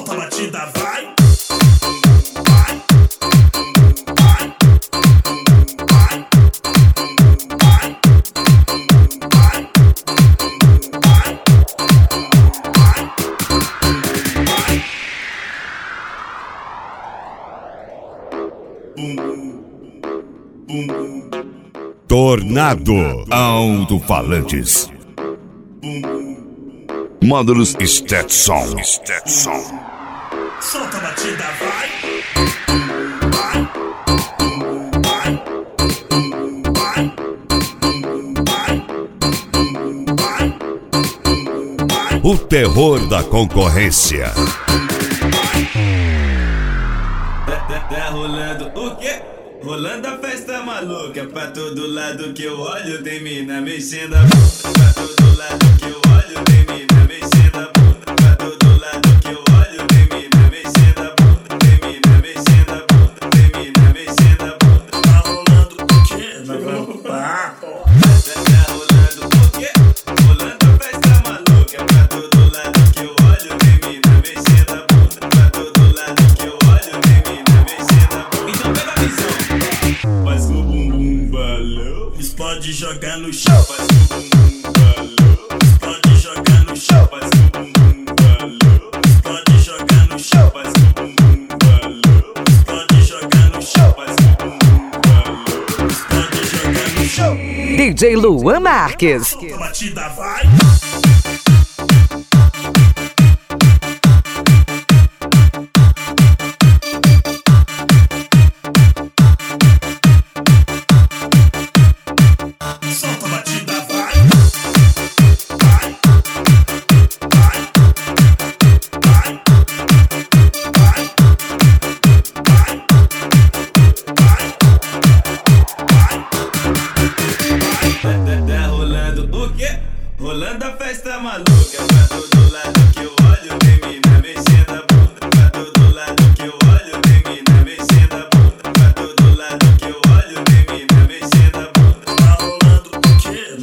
Solta a batida, vai. Tornado Alto-Falantes. Módulos Stetson. Solta a batida, vai. O terror da concorrência. Tá rolando o quê? Rolando a festa maluca. Pra todo lado que eu olho tem mina mexendo a bunda. Pra todo lado que eu olho tem mina mexendo a bunda. Pra todo lado que eu olho tem mina mexendo a bunda. Tem mina mexendo a bunda. Tem mina mexendo a bunda. Tá rolando o quê? Tá rolando o quê? Rolando a festa maluca. Pra todo lado que eu olho tem mina mexendo a bunda. Pra todo lado que eu olho tem mina mexendo a bunda. Então pega a visão. Faz o bumbum balão. Explode, joga no chão. Faz o bumbum balão. Explode, joga no chão. Faz o bumbum balão. Explode, joga no chão. Faz o bumbum balão. Explode, joga no chão. Faz o bumbum balão. Explode, joga no chão. DJ Luan Marques. Solta a batida, vai. Solta a batida, vai. Vai. Vai. Vai. Vai. Vai. Tá rolando o quê? Rolando a festa maluca. Pra todo lado que eu olho tem mina mexendo a bunda. Pra todo lado que eu olho tem mina mexendo a bunda. Pra todo lado que eu olho tem mina mexendo a bunda. Tá rolando o quê?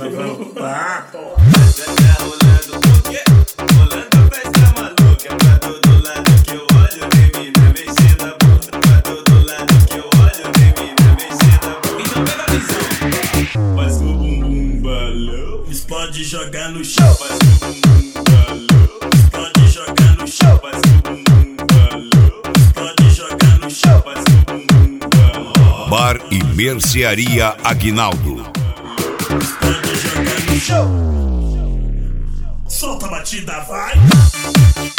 Tá rolando o quê? Rolando a festa maluca. Pra todo lado que eu olho tem mina mexendo a bunda. Pra todo lado que eu olho tem mina mexendo a bunda. Então pega a visão. Faz o bumbum balão. Explode, joga no chão. Faz o bumbum balão. Explode, joga no chão. Faz o bumbum balão. Explode, joga no chão. Faz o bumbum balão. Bar e Mercearia Aguinaldo. Explode, joga no chão. Solta a batida, vai.